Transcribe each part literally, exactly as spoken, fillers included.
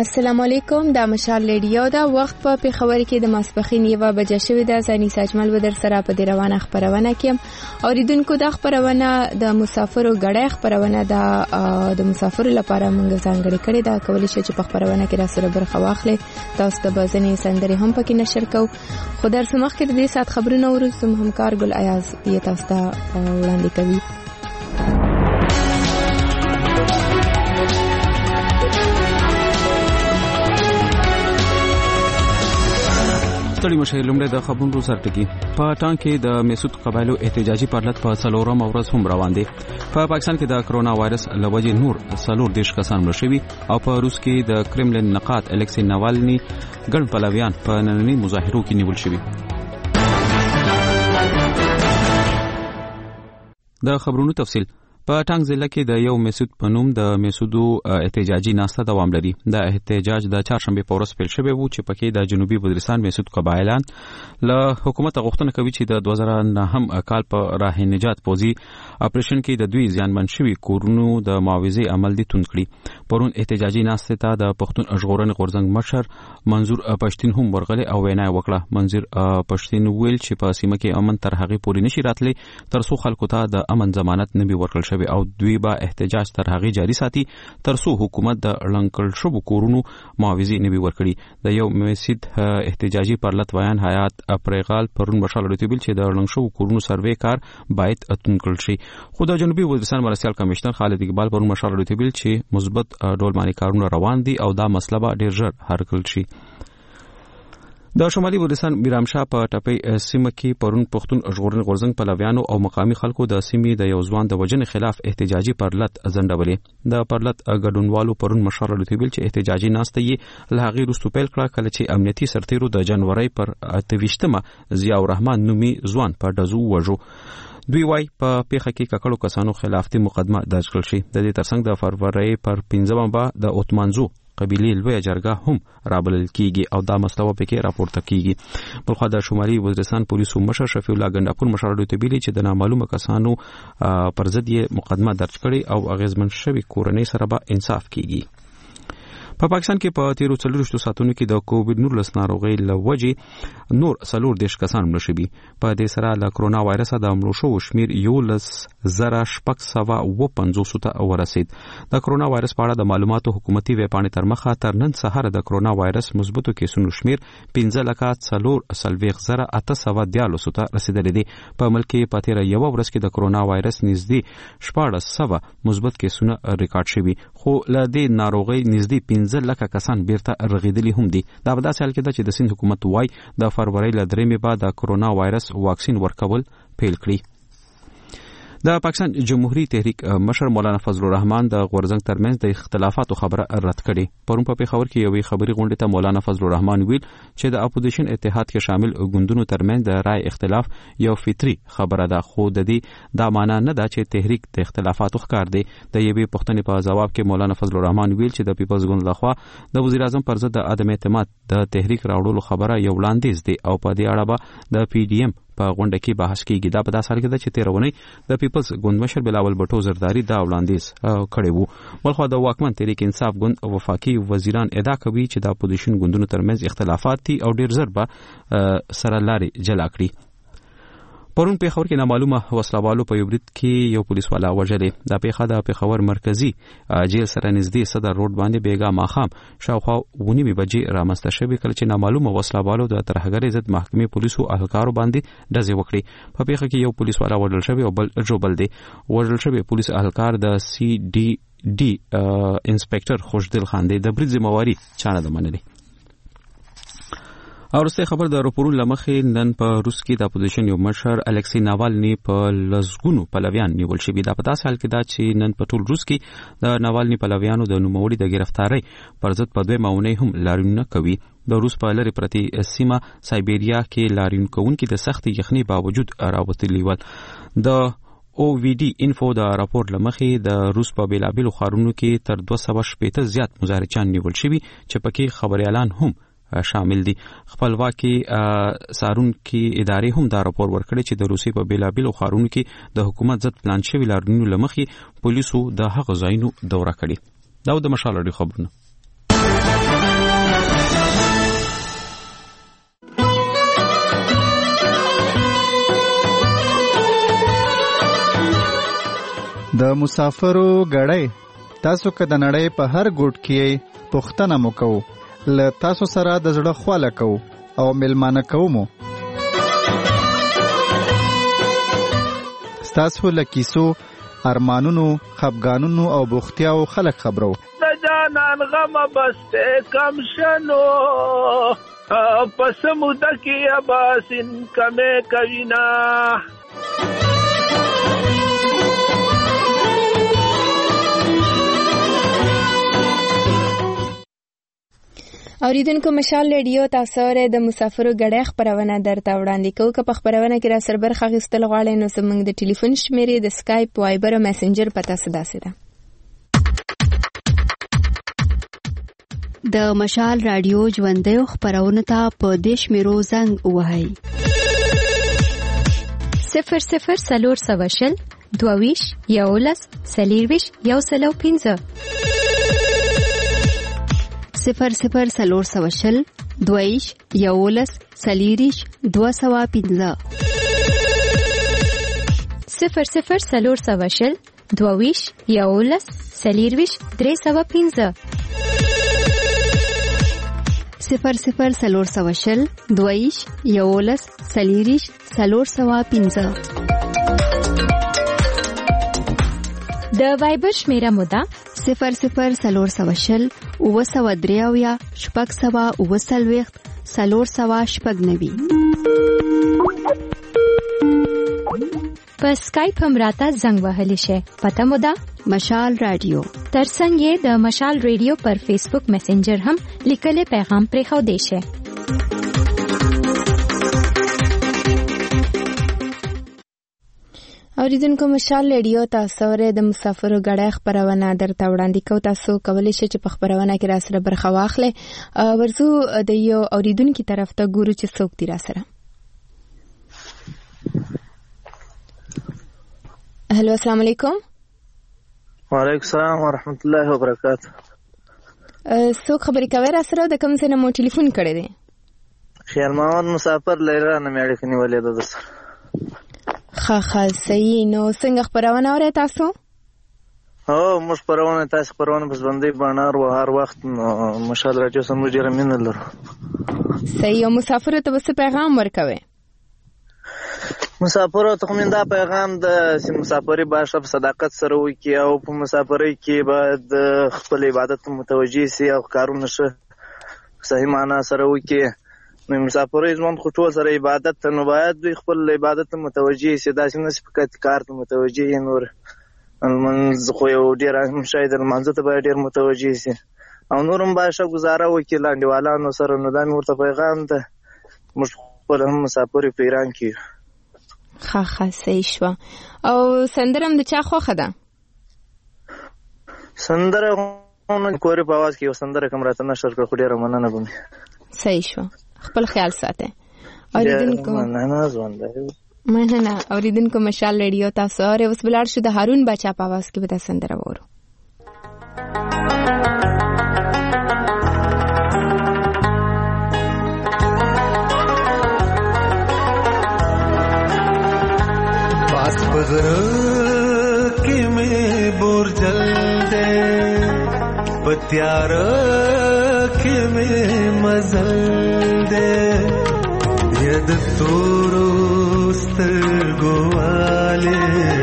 السلام علیکم. د مشال ریډیو دا وخت په پیښور کې د ماسپخین یوه بجه شوې ده. ځاني ساجمل ودر سره په دې روانه خبرونه کې اوریدونکو د خبرونه د مسافرو غړې خبرونه د مسافرو لپاره موږ ځانګړې کړې ده. کولی شئ چې په خبرونه کې را سره برخه واخلئ. تاسو ته بزنې سندري هم پکې نشر کوو. خو در سمخ کې د دې سات خبرونه ورسوم همکار ګل ایاز یې تاسو ته وړاندې کوي. ستړي مشه لومړی د خبرونو سرټکی. په ټانګ کې د میسود قبایلو احتجاجي پرلط په څلورم ورځ هم روان دي. په پاکستان کې د کرونا وایرس لوجې نور څلور دیش کسان مړه شوي او په روس کې د کرملین نقاد الکسی ناوالني ګڼ پلویان په ننني مظاهرو کې نیول شوي. د خبرونو تفصیل. په ټانګ ضلع کې د یو میسود په نوم د میسودو احتجاجي ناسته دوام لري. د احتجاج د چهارشنبه په ورځ پیل شوی وو چې پکې د جنوبي وزیرستان میسود قبایلان له حکومت غوښتنه کوي چې د دوه زره نهم کال په راه نجات پوزي اپریشن کې د دوی ځانمن شوي کورونو د معاوضې عمل دي توند کړي. پرون احتجاجي ناسته ته د پښتون ژغورنې غورځنګ مشر منظور پښتين هم ورغلي او وینا وکړه. منظور پښتين ویل چې په سیمه کې امن تر هغه پورې نشي راتلی تر څو خلکو ته د امن ضمانت نه وي ورکړل او دوی به احتجاج تر هغه جاری ساتي تر څو حکومت د لنکل شوو کورونو معاوضې نه وي ورکړي. د یو میسید احتجاجي پرلط ویان حیات اپریغال پرون مشال رتبیل چې د لنکل شوو کورونو سروې کار باید اتون کړل شي. خو د جنوبي وزیرستان مرستيال کمشنر خالد اقبال پرون مشال رتبیل چې مثبت ډول باندې کارونه روان دي او دا مسله به ډیر ژر حل کړل شي. د شمالي وزیرستان میرامشاه په ټپي سیمه کې پرون پښتون ژغورنې غورځنګ پلویانو او مقامي خلکو د سیمې د یو ځوان د وژنې خلاف احتجاجي پرلط ځنډولې. د پرلط ګډونوالو پرون مشال رتبیل چې احتجاجي ناسته یې له هغې وروسته پیل کړه کله چې امنیتي سرتیرو د جنوري پر اته ویشتمه ضیاء الرحمن نومي ځوان په ډزو وژو. دوی وايي په پیښه کې ککړو کسانو خلاف دي مقدمه درج کړل شي. د دې ترڅنګ د فروری پر پنځمه به د اوتمانزو قبيله لوی جرګه هم رابلل کیږي او دا مسله پکې راپورته کیږي. بلخو د شمالي وزیرستان پولیسو مشر شفیع الله ګنداپور مشر رتبیلی چې د نامعلومه کسانو پر ضد یې مقدمه درج کړي او اغیزمن شوی کورنۍ سره به انصاف کیږي. په پاکستان کې په تیرو څلورشتو ساعتونو کې د کووډ نولس ناروغۍ لوجې نور څلور دیش کسان مړه شوي. په دې سره له کرونا وایرس د مړو شوو شمیر یولس زره شپږ سوه اوه پنځوس ته ورسید. د کرونا وایرس په اړه د معلوماتو حکومتي ویب پاڼې تر مخه تر نن سهار د کرونا وایرس مثبتو کیسونو شمیر پنځه لکه څلور څلوېښت زره اته سوه دیارلس ته رسیدلی دی. په ملک کې په تیره یوه ورځ کې د کرونا وایرس نږدې شپاړس سوه مثبت کیسونه ریکارډ شوي خو له دې ناروغۍ نږدې پنځه لکه کسان بیرته رغیدلی هم دي. دا په داسې حال کې ده چې د سند حکومت وايي د فروری له درېمې بعد د کرونا وایرس واکسین ورکول پیل کړي. د پاکستان جمهوریت تحریک مشر مولانا فضل الرحمن د غورځنګ ترمنځ د اختلافاتو خبره رد کړي. پرون په پیښور کې یوې خبري غونډې ته مولانا فضل الرحمن ویل چې د اپوزیشن اتحاد کې شامل ګوندونو ترمنځ د رائے اختلاف یو فطري خبره ده خو د دې دا معنی نه ده چې تحریک د اختلافاتو ښکار دی. د یوې پوښتنې په جواب کې مولانا فضل الرحمن ویل چې د پیپلز ګوند لخوا د وزیر اعظم پر ضد د عدم اعتماد د تحریک راوړلو خبره یو وړاندیز دی او په دې اړه به د پی ډی ایم په غونډه کې بحث کیږي. دا په داسې حال کې ده چې تیرونی د پیپلز ګوند مشر بلاول بټو زرداری دا وړاندیز کړی وو. بلخو د واکمن تحریک انصاف ګوند وفاقي وزیران ادعا کوي چې د اپوزیشن ګوندونو ترمنځ اختلافات دي او ډیر زر به سره لارې جلا کړي. پرون پیښور کې نامعلومه وسلوالو په یو برید کې یو پولیس والا وژلې. دا پیښه د پیښور مرکزی جیل سره نږدې صدر روډ باندې بیګا ماخام شاوخوا ونیمې بجې رامنځته شوې کله چې نامعلومه وسلوالو د ترهګرۍ ضد محکمې پولیسو اهلکارو باندې ډزې وکړې. په پیښه کې یو پولیس والا وژل شوی او بل جوبل دی. وژل شوی پولیس اهلکار د سی ډي ډي انسپکټر خوشدل خان دی. د برید ذمہواری چانه ده منلې. او رسته خبر د راپورون لمخې نن په روس کې د اپوزیشن یو مشر الکسی ناوالني په لزګونو پلویان نیول شوی. دا په داسې حال کې ده چې نن په ټول روس کې د ناوالني پلویانو د نوموړي د گرفتاری پر ضد په دوه ماونې هم لاریونونه کوي. د روس په لری پرتی سیمه سایبیریا کې لاریون کوونکي د سخت یخنۍ باوجود راوتلي ول. د او وی ډي انفو د راپور لمخې د روس په بیلابیلو ښارونو کې تر دوه سوه شپېته زیات مظاهرچیان نیول شوي چې پکې خبريالان هم شامل دي. خپلواکي سارونکي ادارې هم دا راپور ورکړي چې د روسي په بیلابیلو ښارونو کې د حکومت ضد پلان شوی لاریونونو لمخې پولیسو د هغو ځایونو دوره کړې. دا د مشال اړې خبرونه. د مسافرو غړې تاسو که د نړۍ په هر ګوټ کې پوښتنه مو کوو، له تاسو سره د زړه خواله کوو او میلمانه کوو مو. ستاسو له کیسو، ارمانونو، خفګانونو او بوختیاو خلک خبرو. د جانان غم بسته کم شنو پس موده کې اباسین کمه کوینا. اوریدونکو مشال ریډیو تاسو سره د مسافرو غړې خبرونه درته وړاندې کوو. که په خبرونه کې را سره برخه اخیستل غواړئ نو زموږ د ټلیفون شمیرې د سکایپ، وایبر او میسنجر پته سداسه ده. د مشال رادیو ژوندۍ خبرونه ته په دیش میرو زنګ وهاي صفر صفر سلور سواشل دوویش یولس سلیرویش یو سلو پینځه صفر صفر سلور سواشل دوویش یولس سلیریش دو سوا پینځه صفر صفر سلور سواشل دوویش یولس سلیرویش درې سوا پینځه صفر صفر سلور سواشل دویش یولس سلیریش سلور سوا پینځه. د وایبر شمیره مودا صفر صفر سلور سواشل اوه سوا دریاویا شپږ سوا اوه سلویښت سلور سوا شپږ نوي. په سکایپ هم راته زنګ وهلی شي. پته مودا مشال رادیو. ترڅنګ یې د مشال ریډیو پر فیسبوک میسنجر هم لیکلي پیغام پرې خو دی شي. اوریدونکو مشال ریډیو تاسو سره د مسافرو غړې خبرونه درته وړاندې کوو. تاسو کولی شئ چې په خبرونه کې را سره برخه واخلئ. ورزو د یو اوریدونکو طرف ته ګورو چې څوک دی را سره. هلو السلام علیکم. وعلیکم السلام ورحمت الله وبرکاته. څوک خبرې کوي را سره؟ د کوم ځای نه مو ټلیفون کړی دی؟ خیر محمد مسافر لیرا نه مې اړیکه نیولې ده درسره. ښه ښه صحیح. نو څنګه خبرونه اورئ تاسو؟ هو موږ خبرونه تاسو خبرونه په ژوندۍ بڼه او هر وخت مشال راډیو سره موږ ډېره مینه لرو. صحیح. او مسافرو ته څه پیغام ورکوئ؟ مسافرو ته خو دا پیغام د مسافرۍ باید په صداقت سره وکړي او په مسافرۍ کې باید خپل عبادت متوجه سي او کارونه ښه صحیح معنا سره وکړي. نو مسافرۍ ژوند خو ټول سره عبادت ته، نو باید دوی خپل عبادت ته متوجه سي. داسې نه چې فقط کار ته متوجه یي. نور لمونځ خو یو ډېر اهم شی دی، لمانځه ته باید ډېر متوجه سي او نور هم باید ښه ګزاره وکړي لاندېوالانو سره. نو دا مې ورته پیغام ده. موږ خپل هم مسافر په ایران کې یو. ښه ښه صحیح شوه. او سندره هم د چا خوښه ده؟ سندره کورې په اواز کې یو سندره کوم راته نشر کړه خو ډېره مننه به مې. صحیح شوه. خپل خیال ساتئ. اوریدونکو مننه ژوندی مننه. اوریدونکو مشال ریډیو تاسو اورئ. اوس بلاړ شو د هارون بچا په اواز کې به دا سندره وورو. पगड़ के में बोरजल दे पत्यार के में मजल दे यद तोरोस्तर गोवाले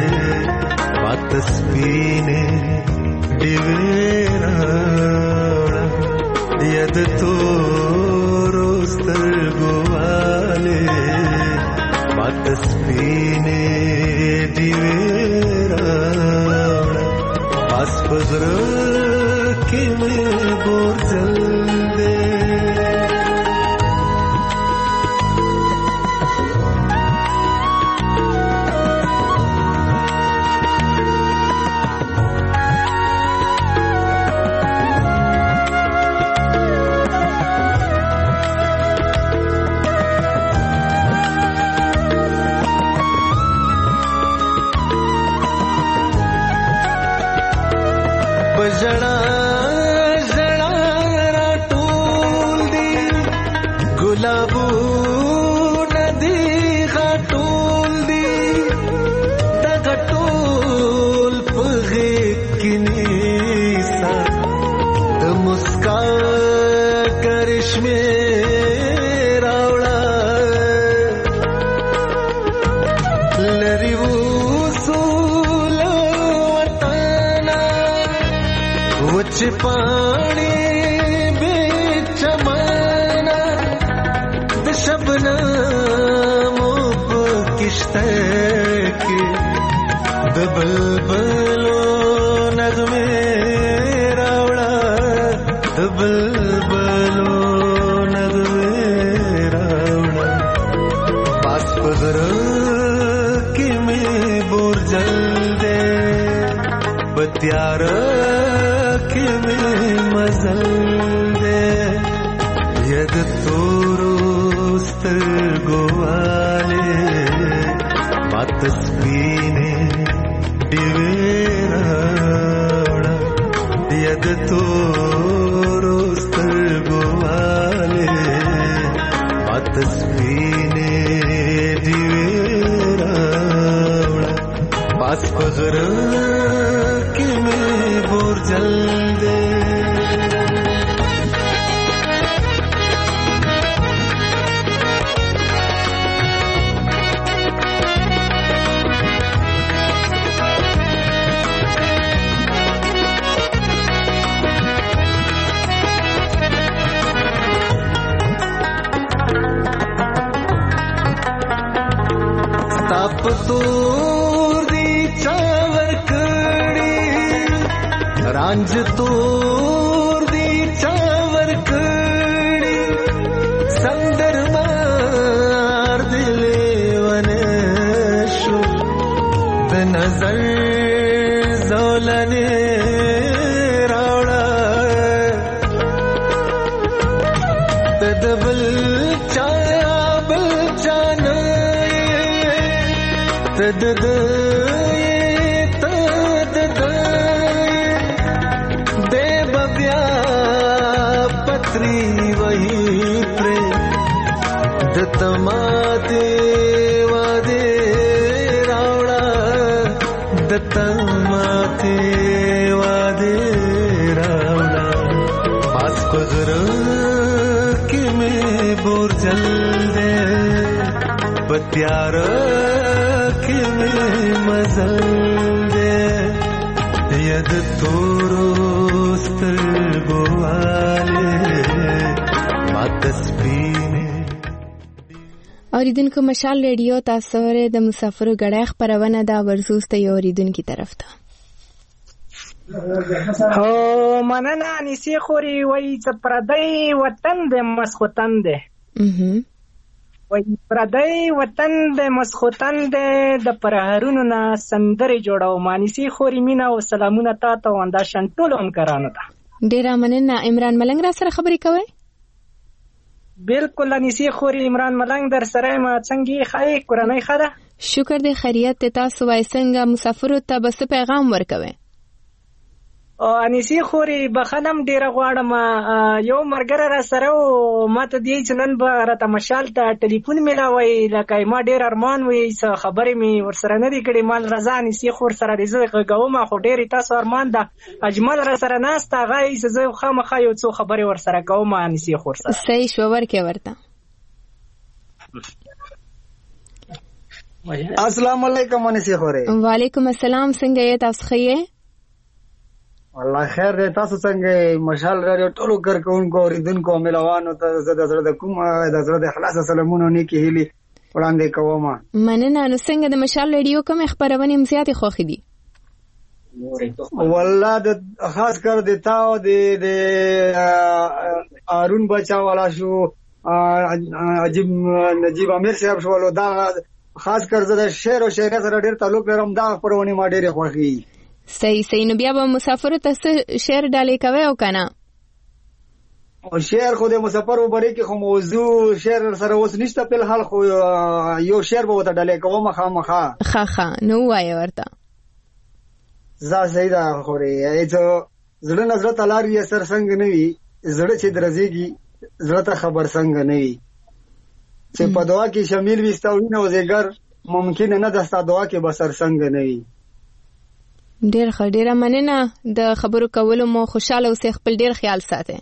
वातस्पीने दिवेरा यद तोरोस्तर गोवाले वातस्पीने पास पगड़ के में बोरजल दे. जड़ा जड़ा राटो پانی بیچ چمانا د شبنم په کشته کې د بلبلو نغمه راوړه د بلبلو نغمه راوړه پاس پغر کې مې بورجل دې بتیار کې مې مزل دې ید تورو سترګواله مات سپینه دیویراوړه ید تورو سترګواله مات سپینه دیویراوړه پاس پغر کې مې بورجل دې تور دی چاور کړي رانج تور دی چاور کړي سندر مار دلې ونه شو د نظر زولنه راوړه تدبل چا بل چانه تد تد دے ببیا پتری وہی پر دتماتے وادے راوڑا دتماتے وادے راوڑا پاس پغر کے میں بورجل دے پتیار کې مې مزل دې ید تورو سترګواله مات سپینه. اوریدونکو مشال ریډیو تاسو ورې د مسافرو غړې خبرونه دا ورزوست یو اوریدونکو طرف ته هو مننه نسی خوري وای څ پردی وطن دې مسخوتن دې وای پردی وطن د مسخوتن د پرهرونو نه سندري جوړاو مانسی خوري مینا او سلامونه تا ته وندا شنټول هم کرانو ته ډیر مننه. عمران ملنګ را سره خبرې کوي؟ بالکل نسی خوري عمران ملنګ در سره ما څنګه خای قرانای خدا شکر دې خیریت تاسو وای څنګه مسافرو ته بس پیغام ورکوي؟ او انسی خوري بخنم ډیره غواړم یو مرګره را سره او ماته دی چې نن به راته مشال ته ټلیفون ملاوي لکه ما ډیر ارمان وي څه خبرې می ورسره نه دی کړې مال رضا انسی خور سره دې زه غوما خو ډیر تاسو ارمان ده اجمل را سره ناسته غي زه خامخا یو څو خبرې ورسره کوم انسی خور سره صحیح شو ورکه ورته. السلام علیکم انسی خوره. وعلیکم السلام څنګه یې تاسو خیه؟ والله خیر دی تاسو څنګه مشال رادیو ټولو کارکونکو اوریدونکو ملوانو ته زه د زړه د کوم د زړه د اخلاص سلامونه نیکی هیلي وړاندې کوم. مننه. نو څنګه د مشال رادیو کوم خبرونه زیاتې خوښې دي؟ والله د خاص کر د تاو د د ارون بچا والا شو عجیب نجیب امیر صاحب شو ولو دا خاص کر زه د شعر او شاعري سره ډیر تعلق لرم دا پرونی ما ډیر خوښي. صحیح صحیح. نو بیا به مسافر ته شعر ډالې کوي او کنه؟ او شعر خو د مسافر وبري کې خو موضوع شعر سره اوس نشته په حال خو یو شعر به وته ډالې کوم خامخا خا خا نو وای ورته زه سیدا خوري ایته زړه نظر تلار یې سر څنګه نوي زړه چې درځيږي زړه ته خبر څنګه نوي چې په دعا کې شامل وستاوي نو زګر ممکن نه دستا دعا کې بسر څنګه نوي. ډیر ښه ډیره مننه د خبرو کولو مو خوشاله اوسئ خپل ډیر خیال ساتئ.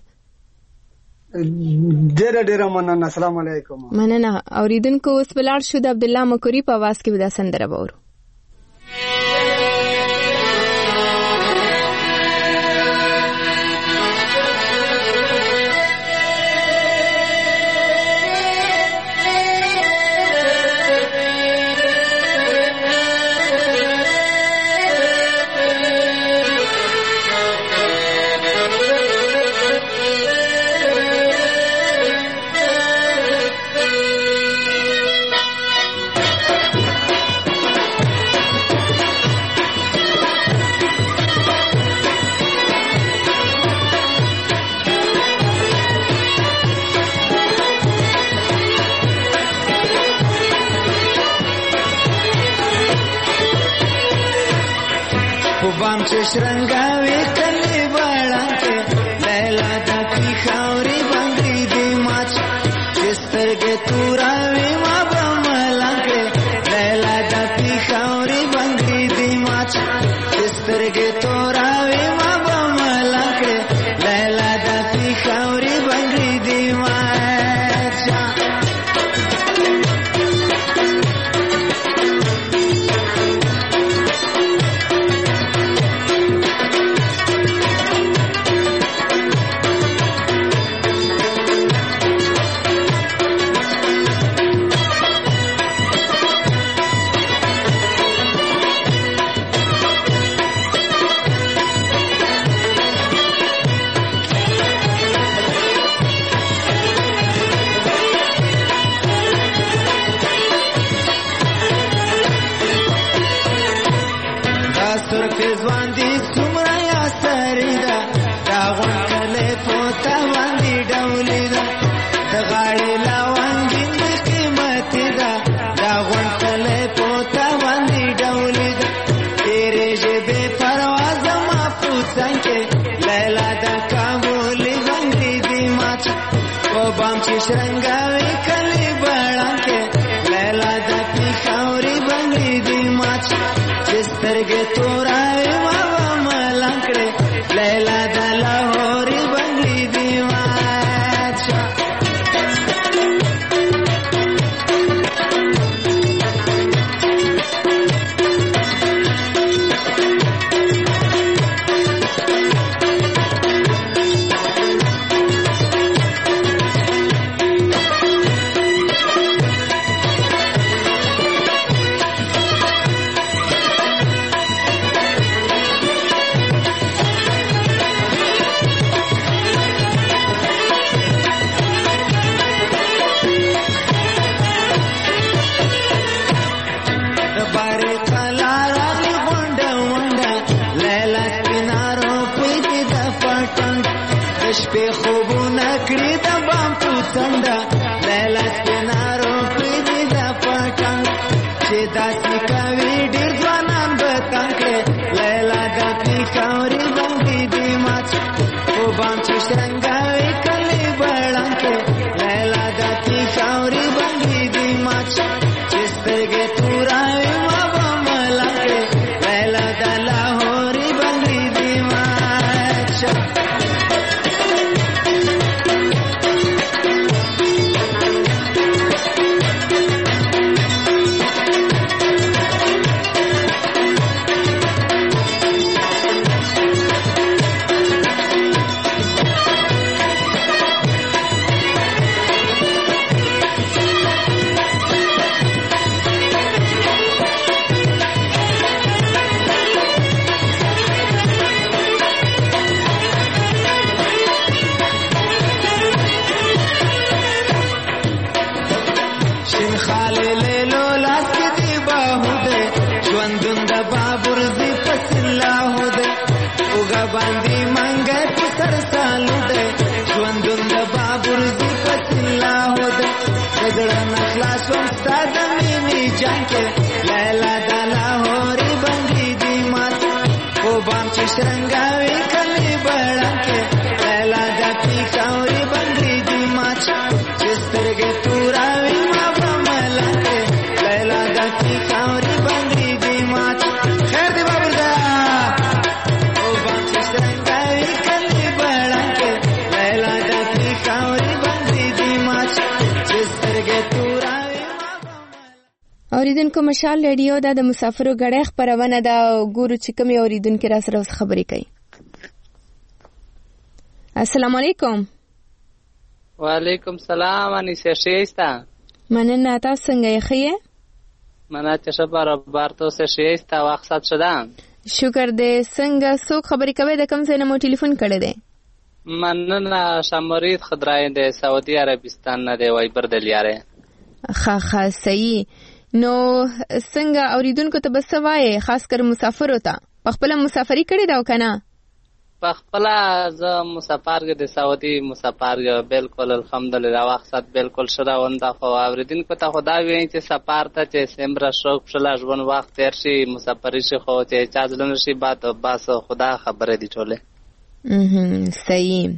ډیر ډیر مننه. السلام علیکم. مننه. اوریدونکو اوس بلار شو د عبد الله مکوری په आवाज کې ودا سندره وورو. بام چې شرنګاوي کلی بړانکې لیلا د پیښوري باندې دی ماچ سترګې توراوي ما بملانکې لیلا د پیښوري باندې دی ماچ سترګې توراوي ما بملانکې لیلا د پیښوري باندې دی ماچ شرنګاوي کلی بړانکې لیلا د پیښوري باندې دی ماچ سترګې توراوي ما بملانکې لیلا د لاهوري باندې دی ماچ شپې خوبونه کړي د بام په څنډه لیلا سپینارو پرېږدي د پټنګ چې داسې کوي ډېر ځوانان به تنګ کړې لیلا د پیښوري باندې دی ماچ په بام چې شرنګاوي کلی بړانکې لیلا د پیښوري باندې دی ماچ چې سترګې توراوي ما بملانکې لیلا د لاهوري باندې دی ماچ باندې منګه په سر سالو ده ژوندون د بابر دی پسلا هو ده زړه نخلاص وم ستاد مینې جان کې لیلا د لاهوري باندې دی مات او بام چې شرنګاوي کلی بړانکې لیلا د پیښوري باندې دی مات چې سترګې توراوي ما بملانکې لیلا د پیښوري باندې دی مات خیر دی بابر دا اوریدونکو مشال ریډیو دا د مسافرو غړې خبرونه دا ګورو چې کوم اوریدونکو را سره خبرې کوي. السلام علیکم. وعلیکم سلام انیسه شیستا. مننه تاسو څنګه یې؟ مننه چې شبر بارتو سه شیستا وخت شدم. شکر دې. څنګه څوک خبرې کوي د کوم ځای نه مو ټلیفون کړی دی؟ مننه شمرید خضرای د سعودي عربستان نه دی وای بردلیاره. ښه ښه صحیح. نو څنګه اوریدونکو ته بس وایي خاص کر مسافر وته په خپل مسافری کړی دا کنه؟ په خپل ز مسافر کې د سعودي مسافر کې بالکل الحمدلله وخت بالکل شراونده خو اوریدونکو ته خدا وی چې سفر ته چې سمره شوق شلا ژوند وخت تیر شي مسافر شي خو چې چا ځلن شي بعد بس خدا خبره دي ټوله اه صحیح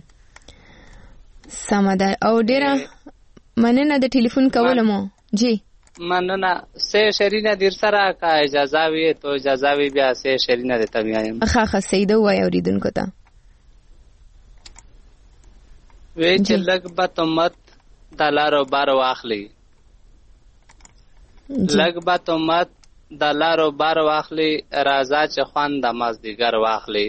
سمدا او ډیره مننه د ټلیفون کولمو جی مننه سه شرینه دیر سره کا اجازه وی تو اجازه وی بیا سه شرینه د تبیایم اخا خ سیده وای اوریدونکو ته وی چې لګ به تمت دلارو بار واخلی لګ به تمت دلارو بار واخلی رازا چې خوان د مازدیګر واخلی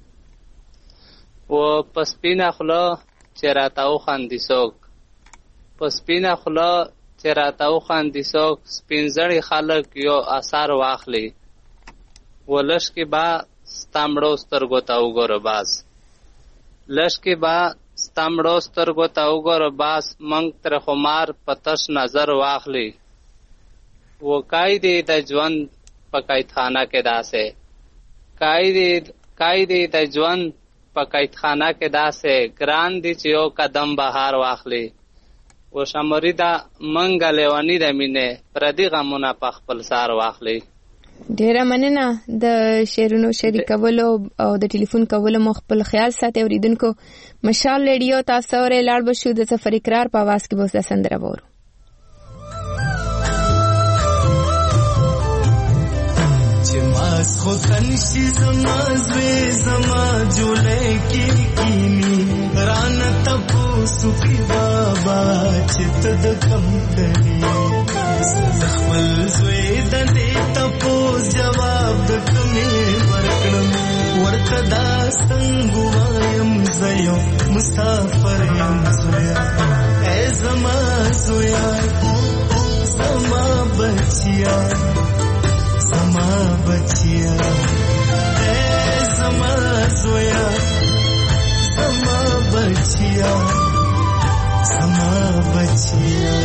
و پسپینا خلو چې راتاو خاندي سوک پسپینا خلو چې راتاو خاندي سوک سپینځړي خلک یو اثر واخلی ولش کې با ستامړو سترګو ته وګوره باز لش کې با ستامړو سترګو ته وګوره باز منګ تر خمار پتش نظر واخلی و قائدې د ژوند په قیدخانه کې داسې قائدې قائدې د ژوند په قیدخانه کې داسې ګران دي چې یو قدم بهار واخلی و شمری دا منګه لیوانی د مینه پردي غمونه په خپل سار واخلی ډیره مننه د شیرونو شریکولو او د ټلیفون کولو مخ خپل خیال ساتي اوریدونکو مشال ریډیو تاسو ور لاړ بشو د سفر اقرار په आवाज کې بوسه سندره وورو چماس خو تنشي زما زوی زما جولې کی کینی ران تپو سپی بابا چت د کم کړي زخمل زوی د دې تپو جواب د کمې ورکړم ورته دا څنګه وایم زيو مسافر یم زویا اے زما زویا زما بچیا زما بچیا اے زما زویا زما بچیا زما بچیا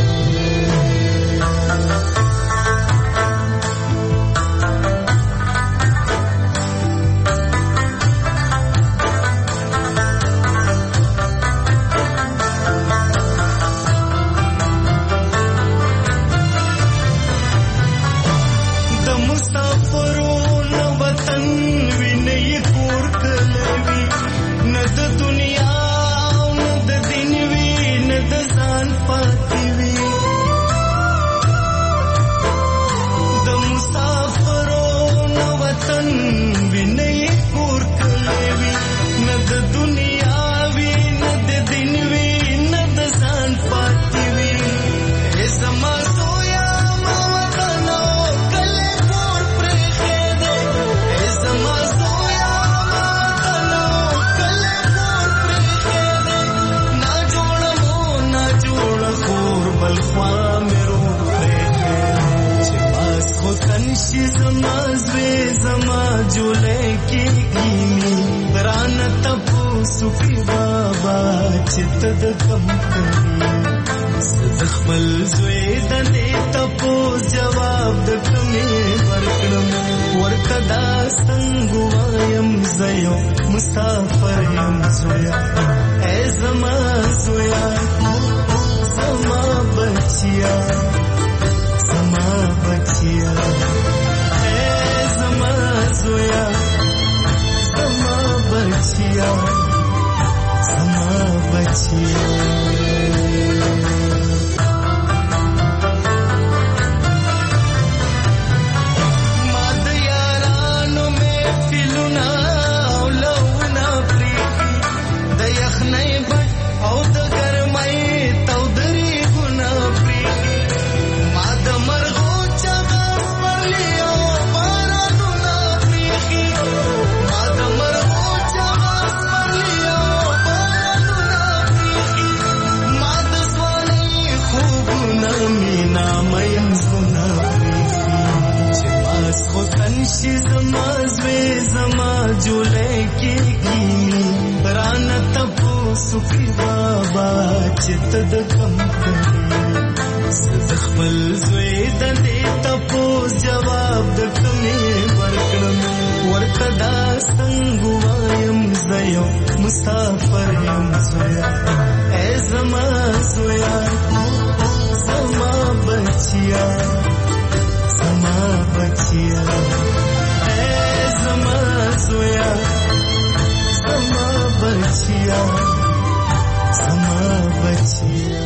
ورته دا څنګه وایم زه یو مسافر یم زویا ای زما زویا زما بچیا زما بچیا ای زما زویا زما بچیا زما بچیا.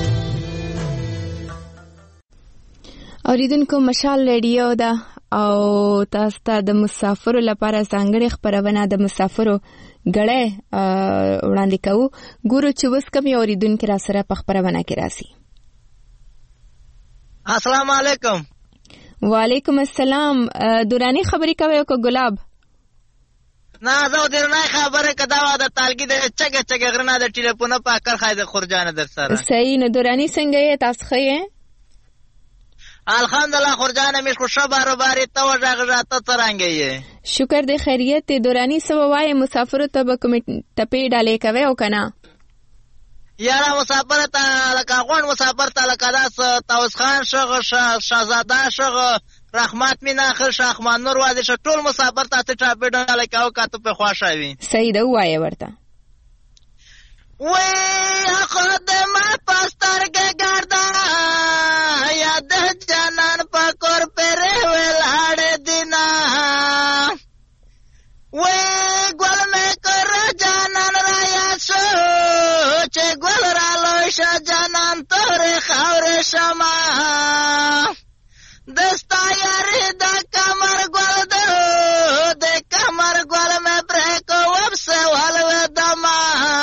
اوریدونکو مشال ریډیو ده او تاسو ته د مسافرو لپاره ځانګړې خبرونه د مسافرو غړې وړاندې کوو. ګورو چې وس کوم اوریدونکو را سره په خبرونه کې راسي. السلام علیکم. وعلیکم السلام. دورانی خبرې کوي او ګلاب؟ نه زه درنه خبره کدا د تالګي د چګه چګه غرنه د ټلیفون په اکر خایده خورجانه در سره. صحیح. نو دورانی څنګه یې تاسو خې؟ الحمدلله خورجانه مش خو شبارو باري ته وژغه ته څنګه یې؟ شکر دې خیریت دې. دورانی سو وای مسافر ته به کوم ټپې ډالې کوي او کنه؟ یاره مسافر ته لکه غون مسافر ته لکه داس توس خان شغه شهزاده شغه رحمت مینا خل شیخ منور واده ش ټول مسافر ته ټپې ډالې کاو کاته په خوشاوي. صحیح ده وای ورته. وې خود ما پسترګه ګردا یاد جانان پکور پره ولاړ دینا وې ګل مې کر جانان را یاسو چې ګل را لوش جانان تور خاور شما دستا یاري د کمر ګل دو د کمر ګل مې پر کو وبس ول ودما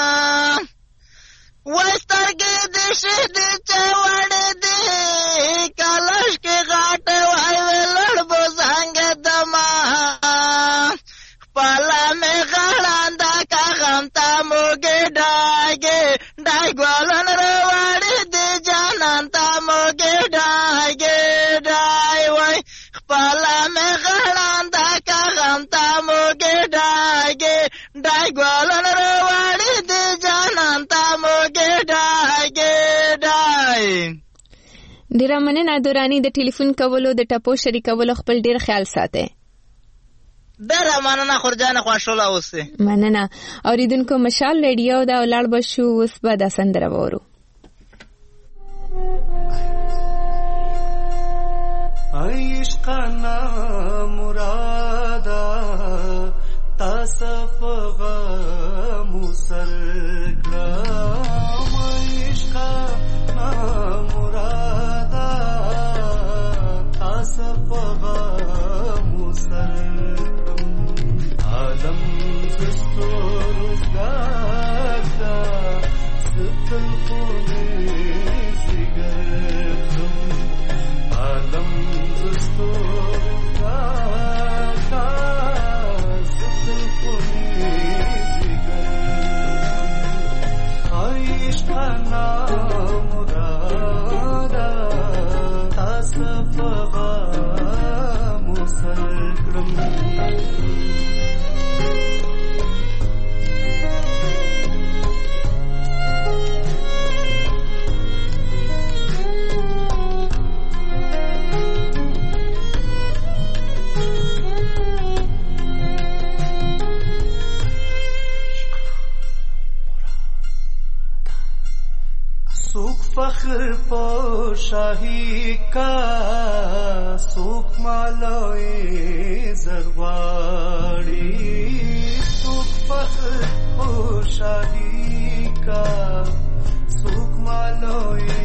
وسترګې دې شه دې چوړ دې کالش کې غاټ وای ولړ بو څنګه دما پالا مې غړاندا کا غم تا موګه ډاګه ډای ګولن روړ دې جانان تا موګه ډاګه ډای وای پالا مې غړاندا کا غم تا موګه ډاګه ډای ګولن روړ دې جانان تا موګه ډاګه ډای. ډیره مننه دورانی د ټلیفون کولو د ټپو شریکولو خپل ډیر خیال ساته. ډیره مننه خورجانه خوشاله اوسه. مننه. اوریدونکو مشال ریډیو دا ولړ بشو اوس به د سندره وورو. عشقنا مرادا تصفغ مسرکرام عشقنا مرادا تصفغ مسرکرام عالم زستورزگادا ستل خونی زیگرم عالم زستورزگادا ستل خونی زیگرم عشقنا مرادا تصفغ مسرکرم. फख्र पोशाही का सुख मालोए जरवाड़ी सुख फख्र पोशाही का सुख मालोए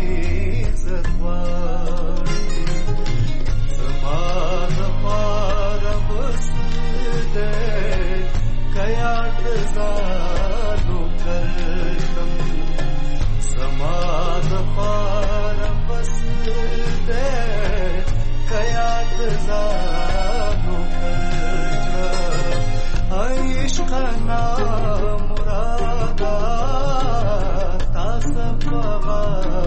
जरवाड़ी समाज पार बस दे कयात जादू कर समाज पार बस दे कयात जादू कर इश्क़ना मुरादा तासफ़ा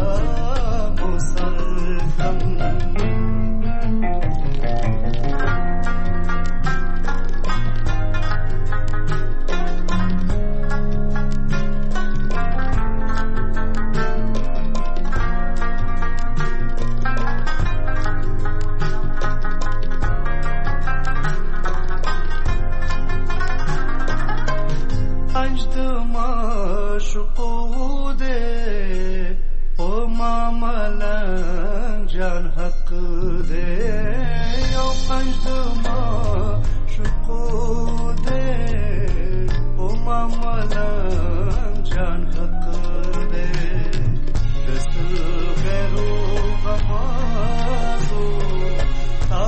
मुसल्लम. دی یو پنج د معشوقو دی او ما ملنګ جان حق دی دستل غیرو غمازو تا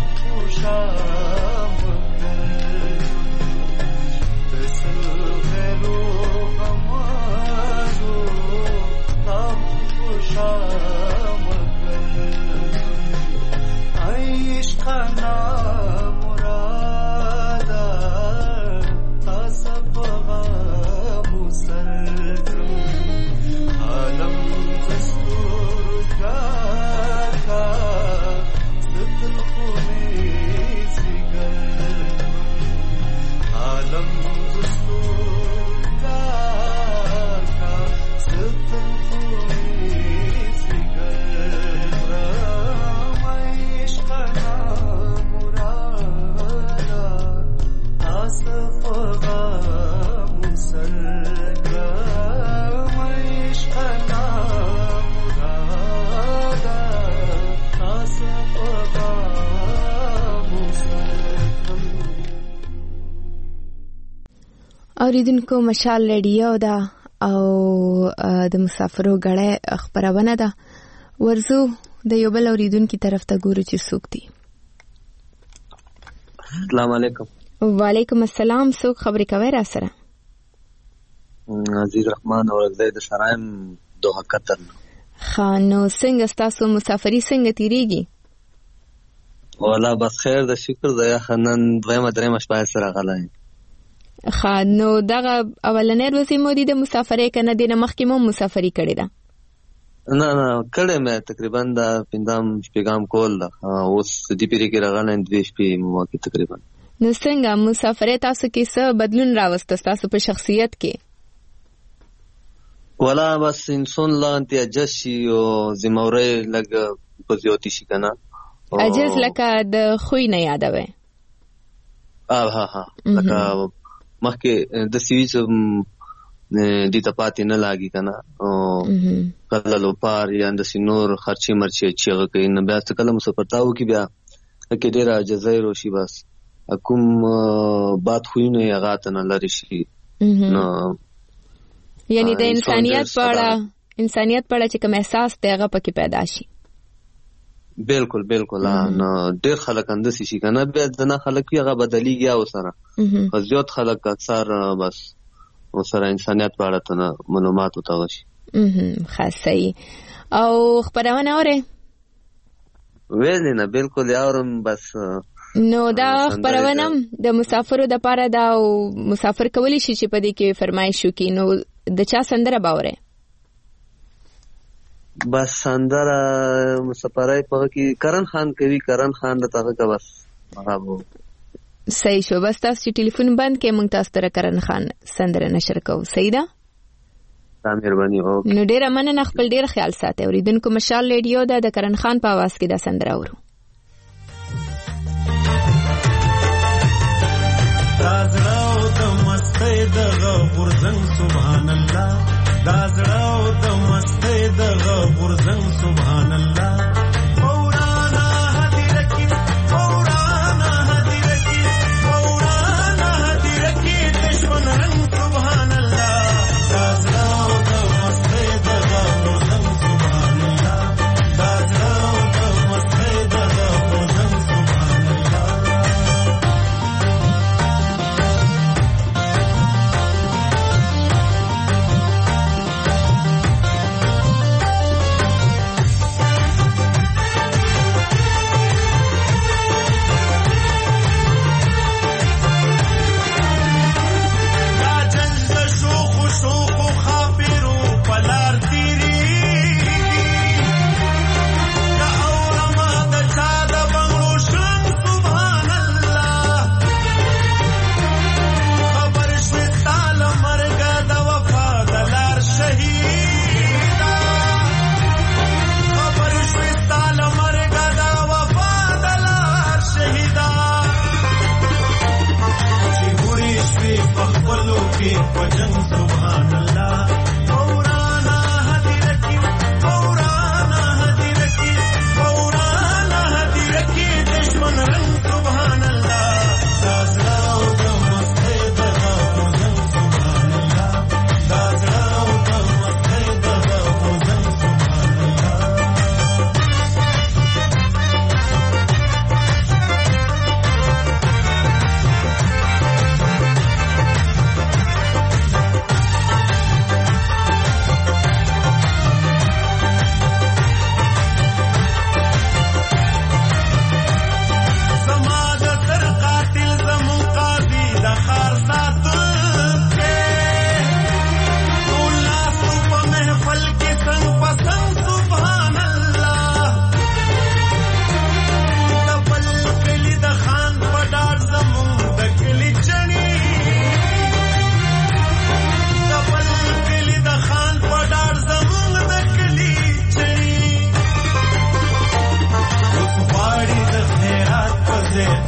خوشام دستل غیرو غمازو تا خوشام عشقنا مرادا تصبغ مسرد عالم دستور كاكا ستل خميسي قلب عالم دستور كاكا ستل خميسي قلب رام عشقنا مرادا تصبغ مسرد رام عشقنا مرادا تصبغ مسرد. اوریدونکو مشال ریډیو دا او د مسافرو غړې خبرونه ده. ورزو د یو بل اوریدونکو طرف ته ګورو چې څوک دي. السلام علیکم. وعلیکم السلام. څوک خبرې کوي را سره؟ عزیز رحمان اور زید سرایم دوه قطر. خانو څنګه تاسو مسافری څنګه تیریږي؟ والله بس خیر د شکر د خنن دویمه درېمه شپه سره غلای. خانو دغه اولنې ورځې مو د مسافرۍ کنه دینه مخکې مو مسافری کړې ده؟ نه نه کړه مې تقریبا د پندام شپږم کول ده. اوس د پیری کې راغله د شپې مو کې تقریبا. نو څنګه مسافرۍ تاسو کې څه بدلون راوست تاسو په شخصیت کې؟ ولا بس انسان لا انتیاج شي او زموره لګ په زیاتی شي کنه. عجز لکه د خوې نه یادوي. اه ها ها لکه مخکې د سیویچ د تپاتې نه لاګي کنه او کله لو پار یا د سینور خرچي مرچي چې کوي نه بیا څه کله مسافر تاو کې بیا کې ډیر جزایر شي بس کوم بات خو نه هغه ته نه لري شي. نو یعنی د انسانيت په اړه انسانيت په اړه چې کوم احساس دی هغه پکې پیدا شي. بالکل بالکل نو ډیر خلک اندسي شي کنه بیا د نه خلک هغه بدلیږي او سره زیات خلک اکثر بس او سره انسانيت په اړه ته معلومات وتاو شي. اه خاصي او خبرونه اوري ویل نه بالکل یاورم بس. نو دا خبرونه د مسافرو د پاره دا او مسافر کولی شي چې په دې کې فرمایش وکړي. نو د چا سندره باوره؟ بس سندره مسافرای په کې کرن خان کوي. کرن خان د تاغه کا بس هغه صحیح شو. بس تاسو چې ټلیفون بند کې مونږ تاسو ته کرن خان سندره نشر کوو. صحیح ده؟ مهرباني وکړئ. نو ډیره مننه. خپل ډیر خیال ساتئ. اوریدونکو مشال ریډیو دا د کرن خان په आवाज کې دا سندره اورو. دازراو د مستۍ دغه غورځنګ سبحان الله. دازراو د مستۍ دغه غورځنګ سبحان الله. مولانا هدیره کې مولانا هدیره کې مولانا هدیره کې دشمن رنګ سبحان الله. دازراو د مستۍ دغه غورځنګ سبحان الله. دازراو د مستۍ دغه غورځنګ سبحان الله.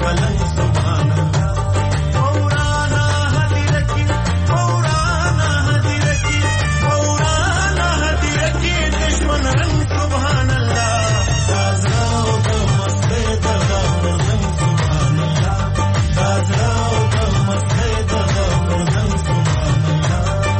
पलंग सुभान अल्लाह पौराना हदिरकी पौराना हदिरकी पौराना हदिरकी दुश्मन रंग सुभान अल्लाह दाजराओ द मस्ते द गुरजन सुभान अल्लाह दाजराओ द मस्ते द गुरजन सुभान अल्लाह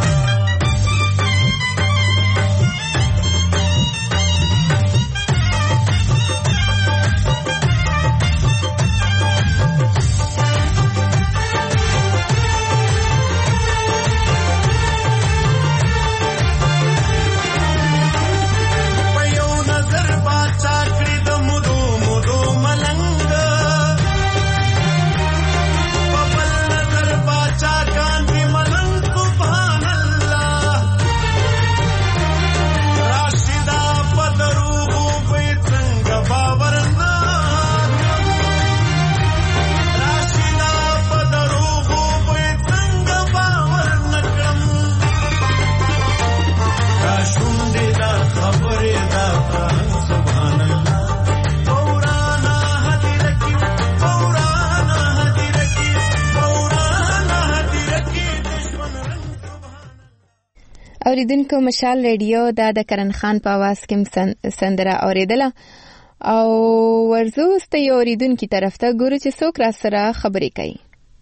اوریدونکو مشال ریډیو دا د کرن خان په आवाज کې سندره اوریدله او ورزو ست یو اوریدونکو طرف ته ګورو چې څوک را سره خبرې کوي.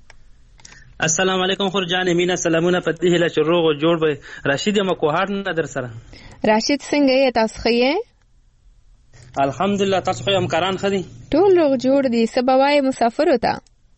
السلام علیکم خورجان مینا سلامونه فتح له شروع او جوړ به راشد مکوهار نه در سره. راشد څنګه یې تاسو خې؟ الحمدلله تاسو خو هم کاران خدي ټول روغ جوړ دي سبوای مسافر وتا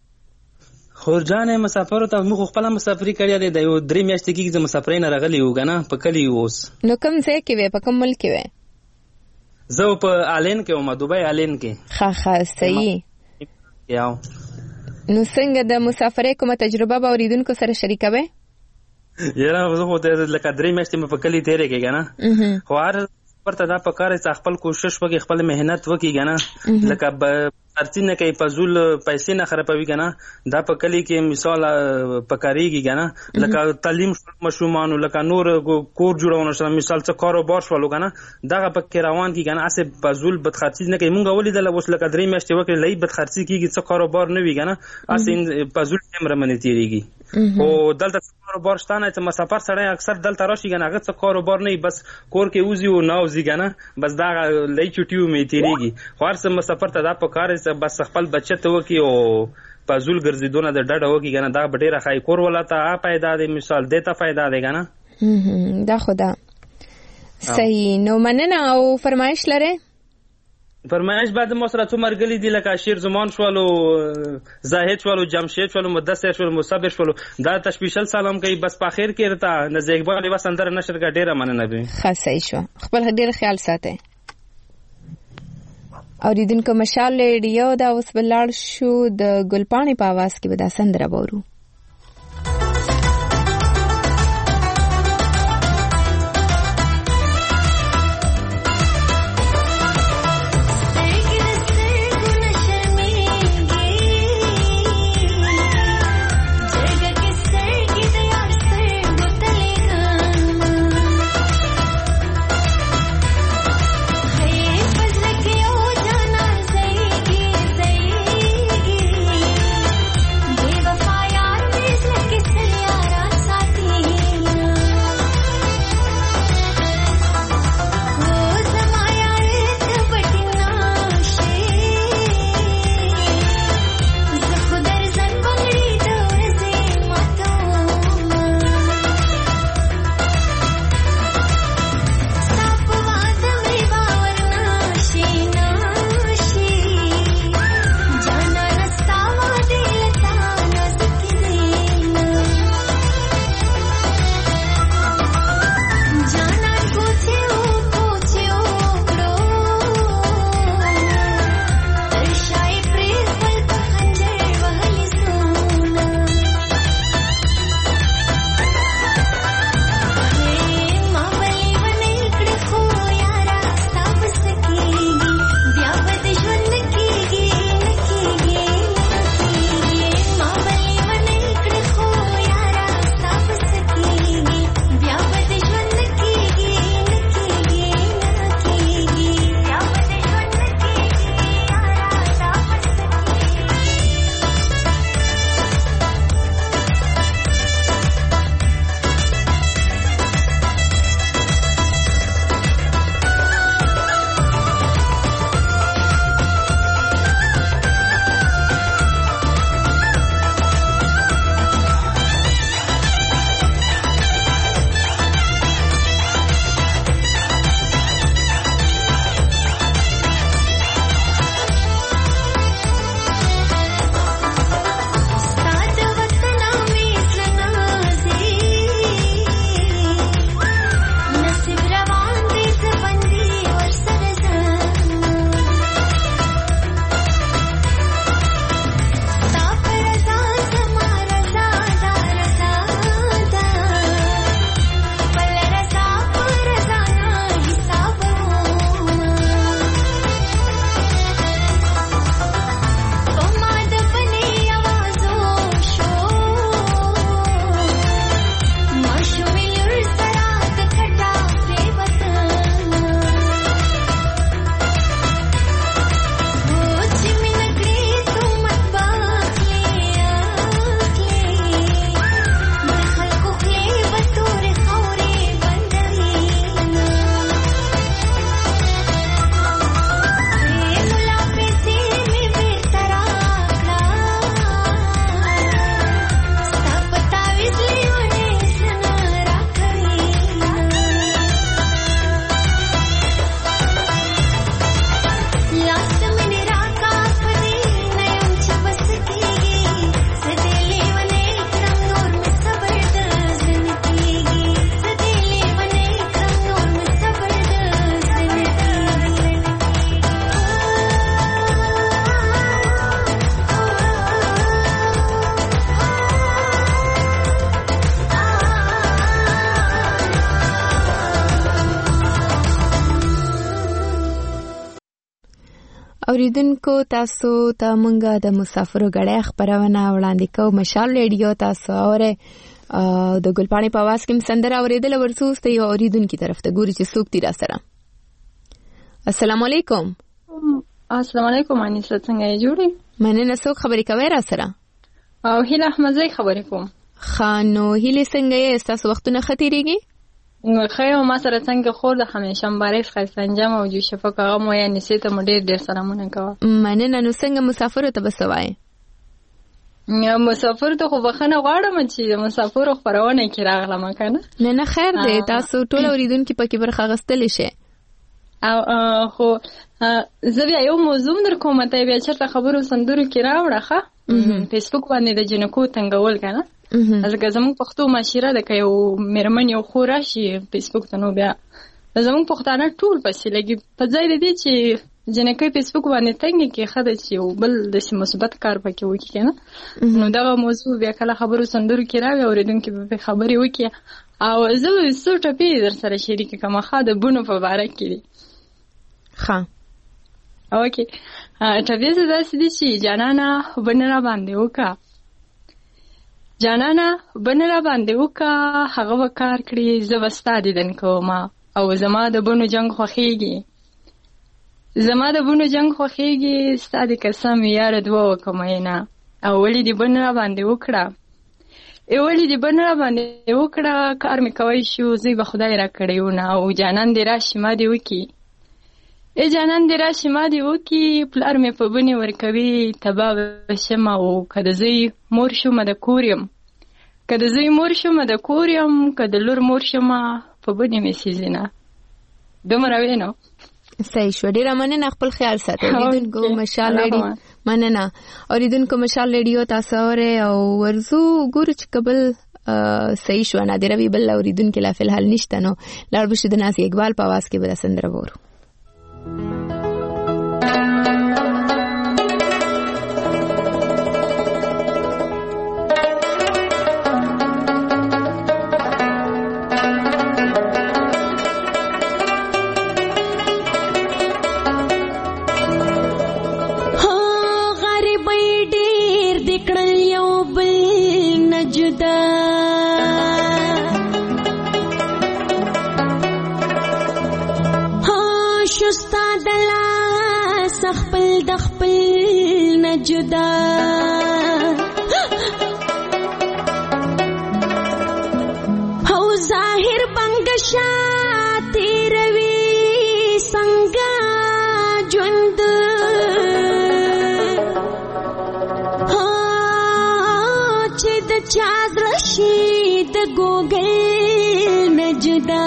خورجان مسافر ته موږ خپل مسافری کړی دی د یو درې میاشتې کې چې مسافرین راغلی و غنا په کلی اوس نو کوم ځای کې وې په کوم ملک کې وې؟ زه په آلین کې وم دوبۍ آلین کې. ښه ښه صحیح. یاو نو څنګه د مسافرۍ کومه تجربه به اوریدونکو سره شریکوي؟ یاره زه خو ته لکه درې میاشتې مې په کلی تیرې کې غنا خو هر پرته دا په کار چې خپل کوشش وکړي خپل مهنت وکړي غنا لکه ارتی نه کوي پزول پیسې نه خرابوي کنه دا په کلی کې مثال پکاريږي کنه لکه تعلیم مشرومانو لکه نور کور جوړونه شته مثال څه کاروبار شولو کنه دا په روان کې کنه اسه پزول بدخرچي نه کوي مونږ ولې د لوس لکه درې میاشتې وکړي لای بدخرچي کیږي څه کاروبار نه وي کنه اسه پزول تمره منې تیریږي او دلته کاروبار شته چې مسافر سره اکثر دلته راشي کنه هغه څه کاروبار نه بس کور کې اوزي او ناو زی کنه بس دا لای چټیو می تیریږي خو هر څه مسافر ته دا په کار بس خپل بچت وکي او پزول ګرځیدونه د ډډه وکي کنه دا ډیره خای کور ولاته پیدا دی مثال دیتا پیدا دی کنه دا خدا صحیح. نو مننه او فرمایش لره فرمایش بعد مو سره تو مرګلی دی لکه شیر زمان شوالو زاهد شوالو جمشید شوالو مدثر شوالو مصبر شوالو دا تشبیشل سلام کوي بس په خیر کې رتا نزیکبال و سندر نشر کا ډیره مننه به خاصه شو خپل ډیر خیال ساته. اوریدونکو مشال ریډیو دا اوس بلار شو د ګلپانی په आवाज کې به دا سندره وورو. Fire اوریدونکو تاسو ته مونږه د مسافرو غړې خبرونه وړاندې کوو. مشال ریډیو تاسو اوره د ګلپاڼې په आवाज کې سندره اوریدل ورسوسته یو اوریدونکو طرف ته ګوري چې څوک تیر سره. السلام علیکم. السلام علیکم انیسه څنګه یې جوړی؟ مننه. څوک خبرې کوي را سره؟ او هیله احمدزی خبرې کوم. خانو هیله څنګه یې؟ تاسو وختونه ختیریږي؟ نو خیر ما سره څنګه خور د همیشه مبارک خیس انجام او جو شفق هغه مو یا نسیته مو ډیر ډیر سلامونه کوه. مننه. نو څنګه مسافر ته بسوای؟ یا مسافر ته خو بخنه غواړم چې مسافر خبرونه کې راغلم کنه. نه نه خیر دی، تاسو ټول اوریدونکو پکې برخه غستلی شي. او خو زه بیا یو موضوع در کوم ته بیا چرته خبرو سندرو کې راوړه ښه فیسبوک باندې د جنکو تنګول کنه. ځکه زموږ پښتو معاشره د یو میرمن یو خو راشي فیسبوک ته نو بیا زموږ پښتانه ټول پسې لګي په ځای د دې چې جنکې فیسبوک باندې تنګ کې خدای چې بل د مثبت کار پکې وکړي کنه. نو دا موضوع بیا کله خبرو سندرو کې راوي اوریدونکو به خبرې وکړي او زه څو ټپې در سره شریک کوم خا د بونو په باره کې دي. ښه اوکې ټپې زه داسې دي چې جانانه بنه را باندې وکړه جانانه بنه را باندې وکړه هغه به کار کړي زه به ستا دیدن کوم او زما د بونو جنګ خوښېږي زما د بونو جنګ خوښېږي ستا د قسم یاره دوه وکړه مینه او ولې دې بنه را باندې وکړه ای ولې دې بنه را باندې وکړه کار مې کوی شو زه به خدای را کړی ونه او جانان دې راشي ما دې وکړي ای جانان دې راشي ما دې وکړي پلار مې په بنې ورکوي تباه به شم او که د زوی مور شومه د کور یم که د زوی مور شومه د کور یم که د لور مور شومه په بنې مې سیزینه. دومره وې نو صحیح شو. ډیره مننه. خپل خیال ساتئ. اوریدونکو مشال ریډیو مننه. اوریدونکو مشال ریډیو تاسو اوره او ورزو ګور چې قبل صحیح شو نه دی روي بل اوریدونکو لا فلحال نشته نو لړ بشه د ناز اقبال په आवाज کې بل سندره وورو. जुदा हो जाहिर बंगशा तेरवी संगा जुंद हो चिद चाद रशीद गोगल न जुदा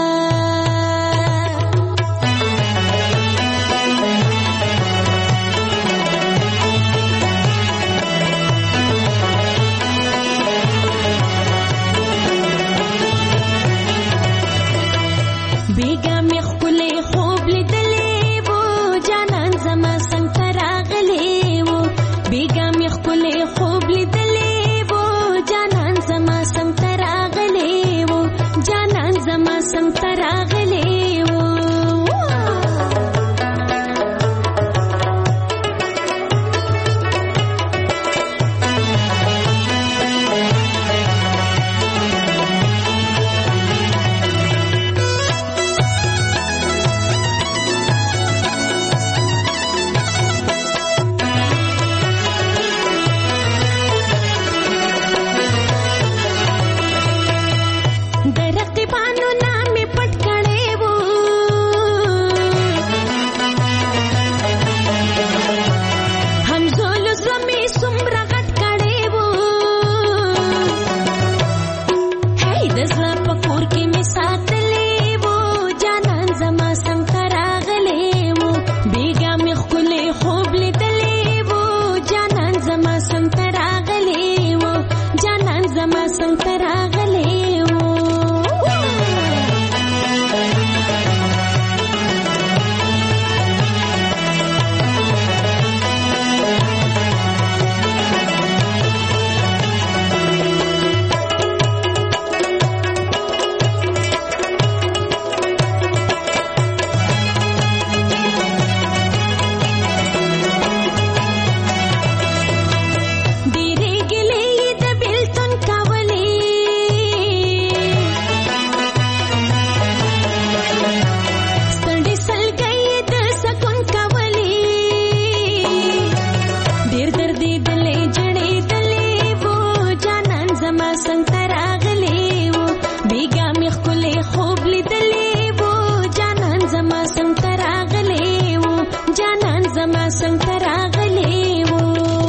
دردې دلې جړې دلې وو جانان زما څنګ ته راغلی وو بیګا مې ښکلی خوب لیدلی وو جانان زما څنګ ته راغلی وو جانان زما څنګ ته راغلی وو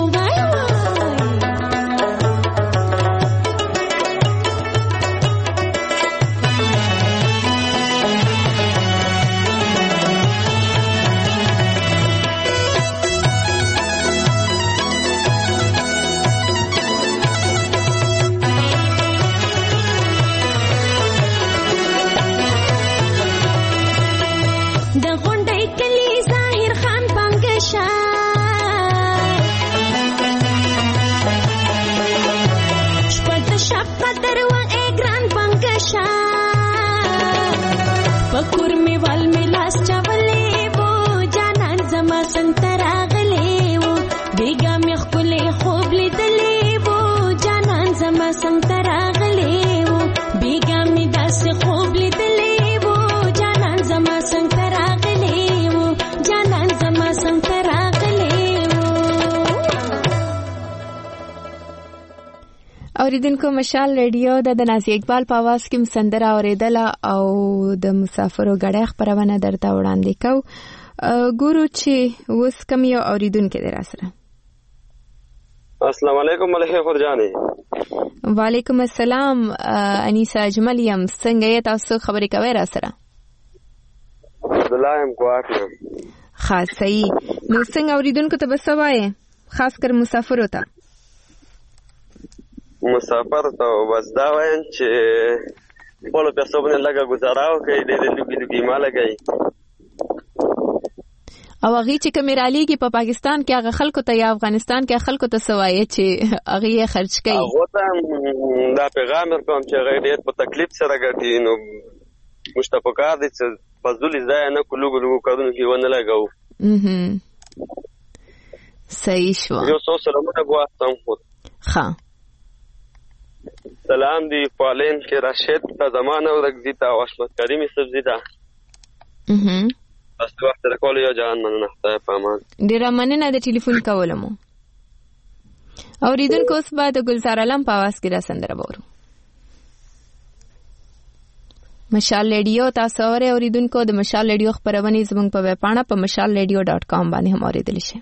پکور می وال می لاس چاولې وو جانان زما څنګ ته راغلی وو بیګا مې ښکلی خوب لیدلی وو جانان زما څنګ ته راغلی وو بیګا مې داسې خوب لیدلی وو جانان زما څنګ ته راغلی وو جانان زما څنګ ته راغلی وو. اوریدونکو مشال ریډیو د نازي اقبال په आवाज کې سندره اوریدله او د مسافرو غړې خبرونه درته وړاندې کو. ګورو چې اوس کوم یو اوریدونکو دی را سره. السلام علیکم ملکه خورجانې. وعلیکم السلام انیسا اجمل یم. څنګه یې تاسو خبرې کوي را سره؟ عبدالله ام کواتم. خاص صحیح. نو څنګه اوریدونکو ته بسوای خاص کر مسافرو ته؟ مسافر ته بس دا وایم چې خپلو پیسو باندې لږه ګزاره وکړئ، ډېرې لږې لږې مه لګئ. او هغې چې کومې رالیږي په پاکستان کې هغه خلکو ته یا افغانستان کې خلکو ته څه وایې چې هغې یې خرچ کوي؟ هغو ته دا پیغام ورکوم چې هغه ډېر په تکلیف سره ګټي. نو موږ ته پکار دی چې فضولې ځایه نه کړو، لږو لږو کارونو کې ونه لګوو. صحیح شوه. یو څو سلامونه ګواستم. ښه سلام دی فالین کې راشد ته زمانه ورګزي ته او احمد کریمي سبزي ته بس وخت راکول یو جان مننه. خدای په امان. ډیره مننه د ټلیفون کولو مو. اوریدونکو اوس به د ګلزار علم په आवाज کې را سندره وورو. مشال ریډیو تاسو اورئ اوریدونکو. د مشال ریډیو خبرونه زموږ په ویب پاڼه په مشال ریډیو ډاټ کام باندې هم اوریدل شي.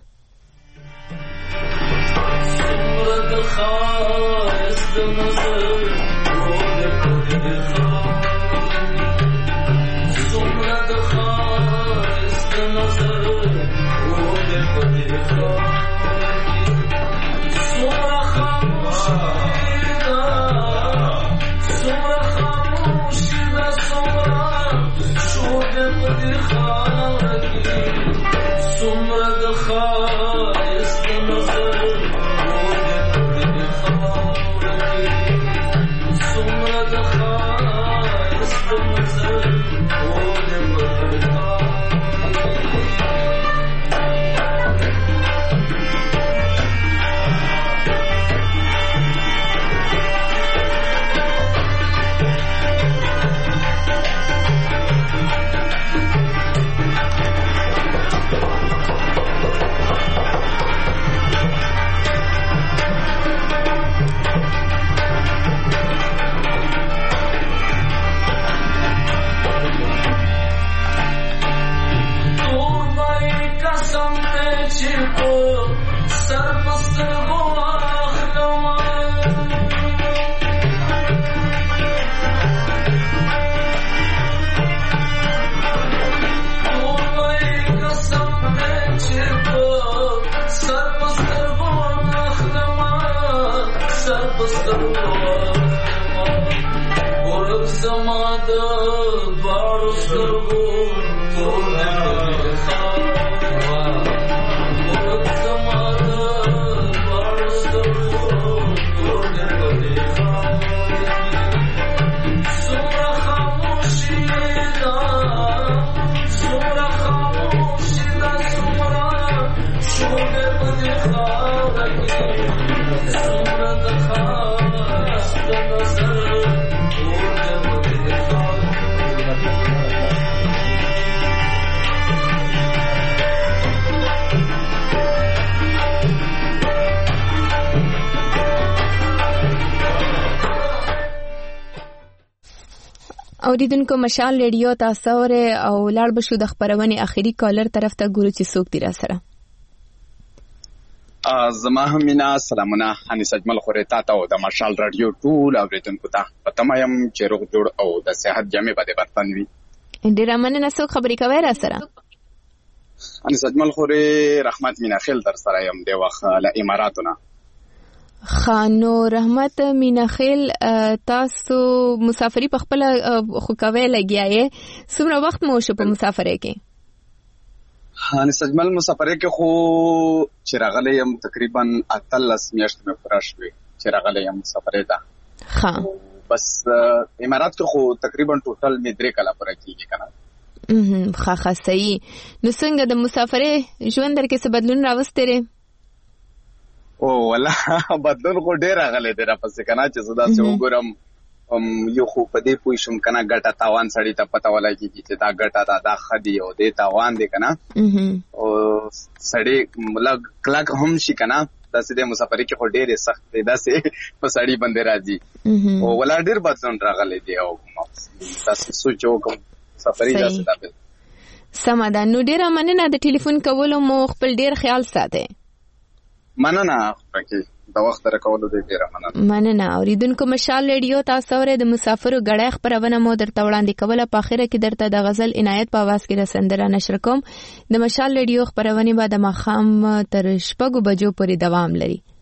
اوریدونکو مشال ریډیو تاسو اوره او لاړ بشو د خبرونه اخیری کالر طرف ته ګورو چې څوک دی را سره. زما هم مینا سلامونه انیس اجمل خورتا ته د مشال رادیو ټول اوریدونکو ته پته یم چې روغ جوړ او د صحت جامع باندې برتن وي. ډیر مننه څوک خبرې کوي را سره. انیس اجمل خوري رحمت مینا خیل در سره یم د وخت له اماراتونه. خانو رحمت مینخیل تاسو مسافری په خپل خو کوي لګیاي څومره وخت مو شو په مسافرۍ کې؟ ان سجمل مسافرۍ کې خو چې راغلی يم تقریبا اتلس میاشتې مې پوره شوې چې راغلی يم مسافرۍ ته. ها بس امارات کې خو تقریبا ټوټل مې درې کاله پوره کیږي کنه. اه ښه ښه صحیح. نو څنګه د مسافرۍ ژوند در کې څه بدلون راوستي ری؟ او ولا بدلون خو ډیر راغلی دی را پسې کنه چې زدا څه وګورم یو خو په دې پوي شم کنه ګټه تاوان سړی ته پته ولګي چې دا ګټه دا دا خدي او دې تاوان دی کنه او سړی ملګ کلاک هم شي کنه داسې د مسافرۍ کې خو ډیره سخت دی داسې په سړی باندې راځي او ولا ډیر بدلون راغلی دی او تاسو سوچو کوم سفرۍ داسې ده. سم ده. نو ډیر مننه د ټلیفون کولو مو خپل ډیر خیال ساتئ. مننه پکې د وخت راکولو دی ډیره مننه. مننه. اوریدونکو مشال ریډیو تاسو اوره د مسافرو غړې خبرونه مو درته وړاندې کوله. په اخره کې درته د غزل عنایت په आवाज کې رسندره نشر کوم. د مشال ریډیو خبرونه به د ماخام تر شپږو بجو پورې دوام لري.